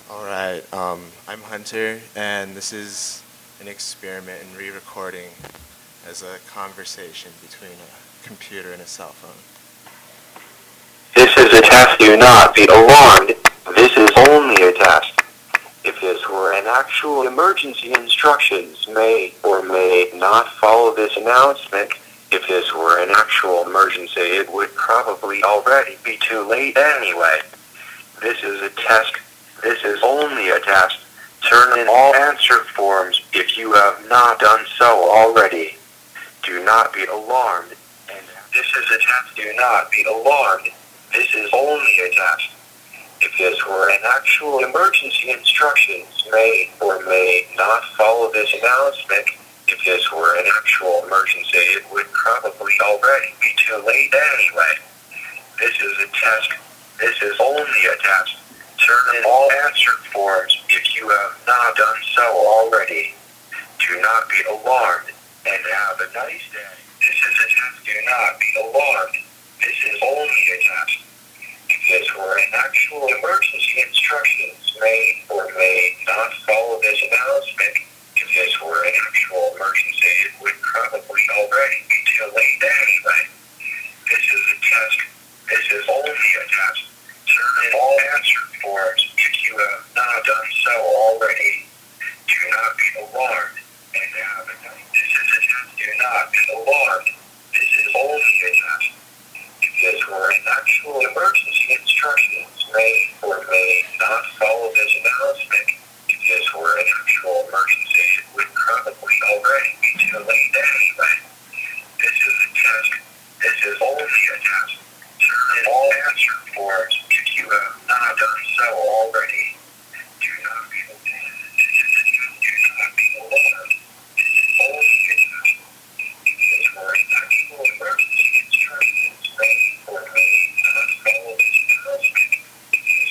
All right, I'm Hunter, and this is an experiment in re-recording as a conversation between a computer and a cell phone. This is a test. Do not be alarmed. This is only a test. If this were an actual emergency, instructions may or may not follow this announcement. If this were an actual emergency, it would probably already be too late anyway. This is a test. This is only a test. Turn in all answer forms if you have not done so already. Do not be alarmed. And this is a test. Do not be alarmed. This is only a test. If this were an actual emergency, instructions may or may not follow this announcement. If this were an actual emergency, it would probably already be too late anyway. This is a test. This is only a test. Turn in all answer forms if you have not done so already. Do not be alarmed and have a nice day. This is a test. Do not be alarmed. This is only a test. If this were an actual emergency, instructions may or may not follow this announcement. If this were an actual emergency, it would probably already be too late anyway. This is a test. This is only a test. Turn in all answer forms if you have not done so already. Do not be alarmed and have a nice. This is a test. Do not be alarmed. This is only a test. If this were an actual emergency, instructions may or may not follow this announcement. If this were an actual emergency, it would probably already be too late anyway. This is a test. This is only a test. Turn in all answer forms if you have not done so already. Do not be alarmed. This is a test. Do not be alarmed. This is only a test. If this were an actual emergency, instructions may or may not follow this announcement. If this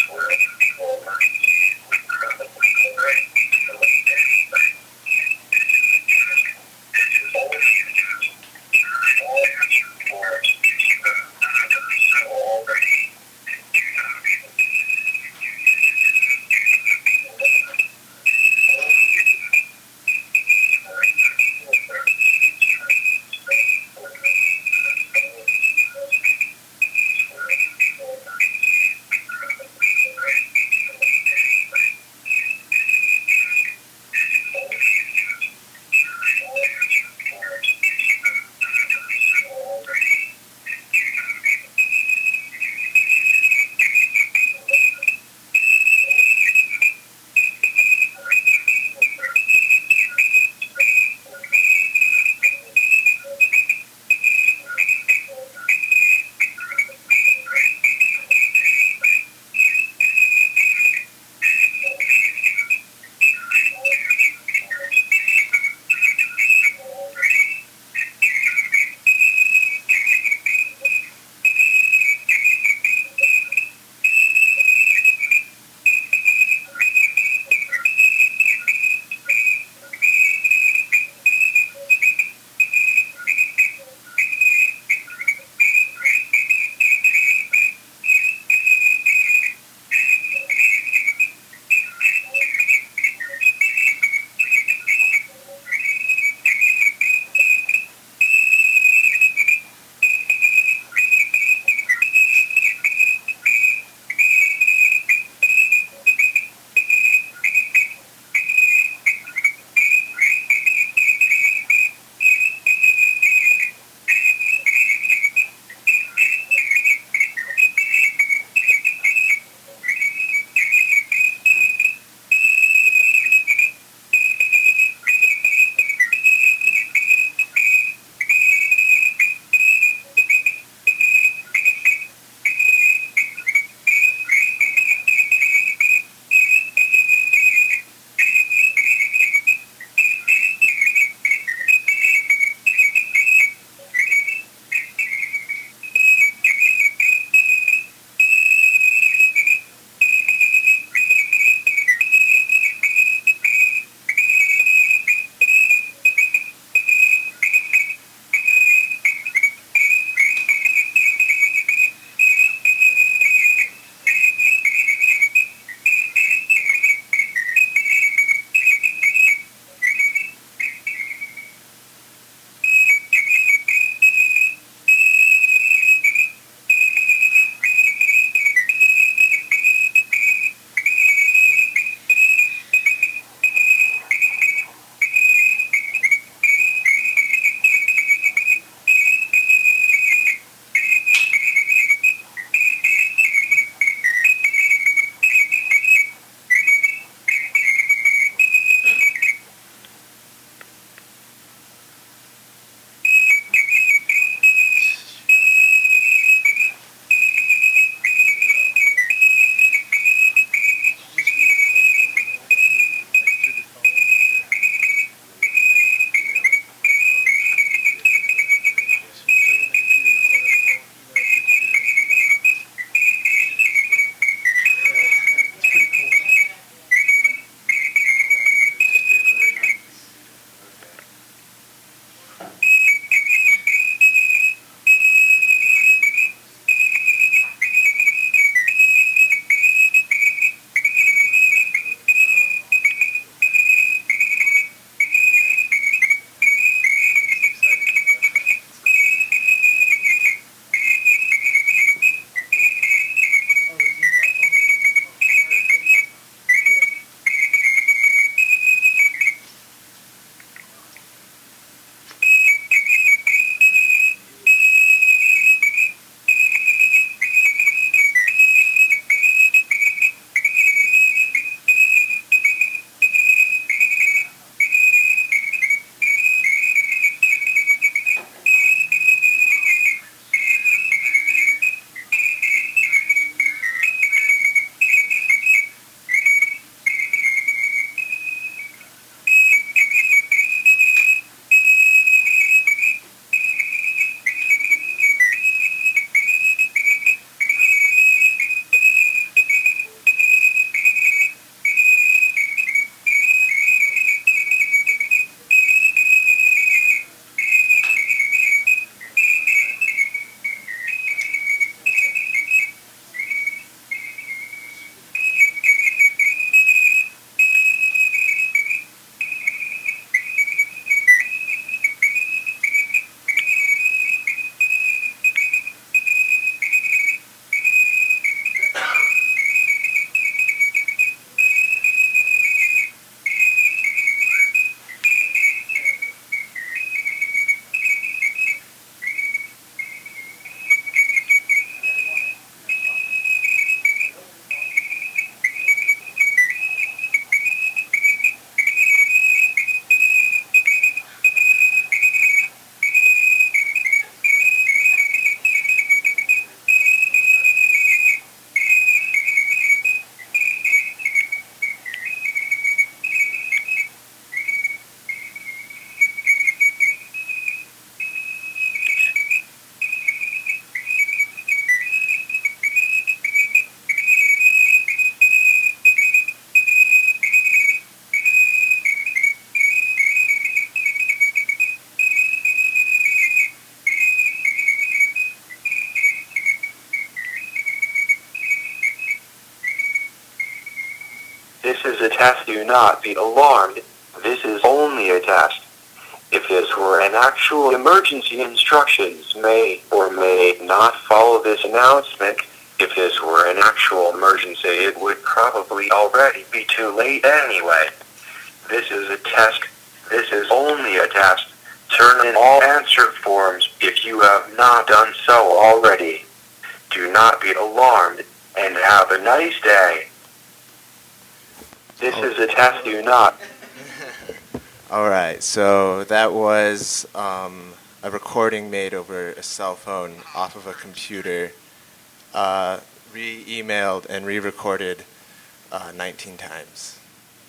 This is a test. Do not be alarmed. This is only a test. If this were an actual emergency, instructions may or may not follow this announcement. If this were an actual emergency, it would probably already be too late anyway. This is a test. This is only a test. Turn in all answer forms if you have not done so already. Do not be alarmed and have a nice day. This is a test. Do not. All right, so that was a recording made over a cell phone off of a computer, re-emailed and re-recorded 19 times.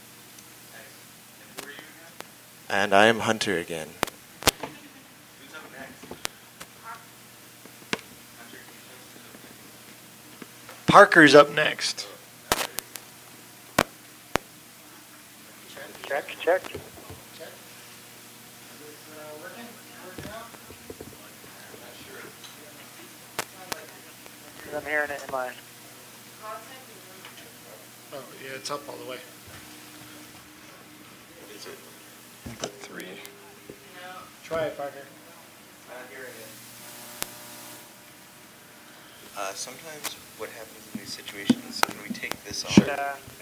And I am Hunter again. Parker's up next. Check. I'm hearing it in my... Oh, yeah, it's up all the way. What is it? Input 3. Try it, Parker. Not hearing it. Sometimes what happens in these situations, when we take this off, Sure. Yeah.